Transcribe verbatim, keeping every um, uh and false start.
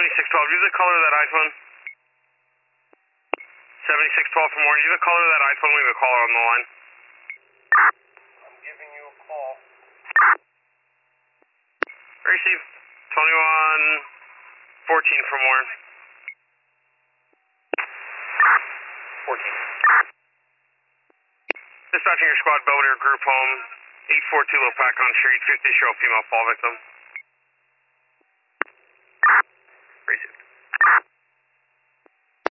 seventy-six twelve, do you have the color of that iPhone? seventy-six twelve from Warren, do you have the color of that iPhone? We have a caller on the line. I'm giving you a call. Receive. twenty-one fourteen from Warren. fourteen. Dispatching your squad, Belvedere Group Home, eight four two Low Pack on Street, fifty, show female fall victim. Receive.